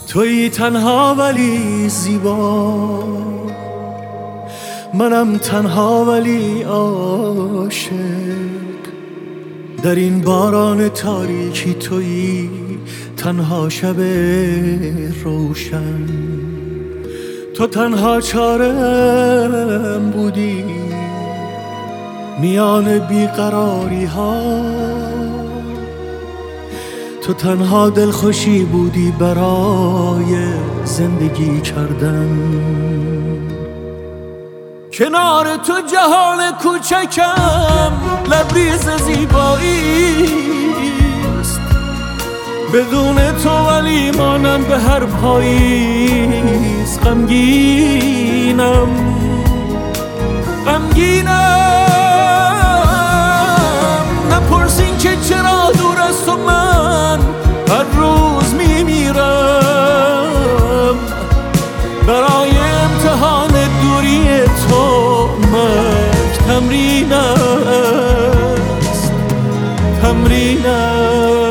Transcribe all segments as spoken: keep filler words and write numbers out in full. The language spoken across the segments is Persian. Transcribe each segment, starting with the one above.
تویی تنها ولی زیبا، منم تنها ولی عاشق. در این باران تاریکی تویی تنها شب روشن. تو تنها چارم بودی میان بیقراری ها، تو تنها دلخوشی بودی برای زندگی کردن. کنار تو جهان کوچکم لبریز زیبایی است، بدون تو ولی مانم به هر پاییز. غمگینم غمگینم نپرسین که چرا دور از تو من هر روز میمیرم. برای امتحان دوری تو مرگ تمرین است، تمرین است.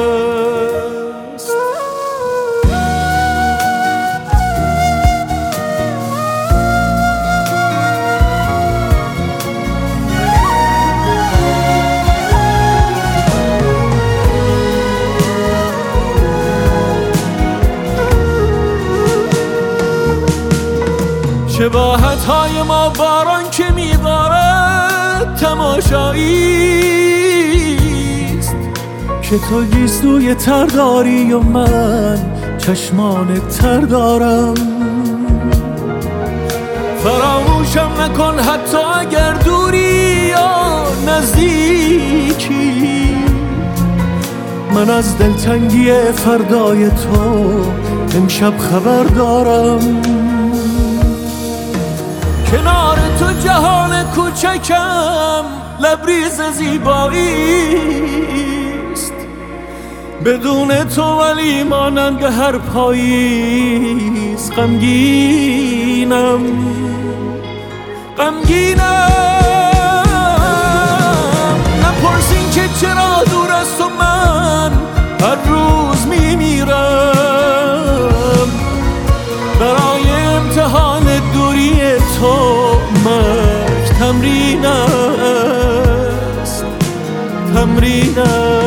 شباهت های ما باران که میبارد تماشاییست، که تو گیسوی تر داری و من چشمان تر دارم. فراموشم نکن حتی اگر دوری یا نزدیکی، من از دلتنگی فردای تو امشب خبر دارم. کنار تو جهان کوچکم لبریز زیبایی است، بدون تو ولی مانند هر پاییز. غمگینم غمگینم نپرسین که چرا دور از تو من هر روز میمیرم. برای امتحان دوری تو مرگ تمرین است، تمرین است.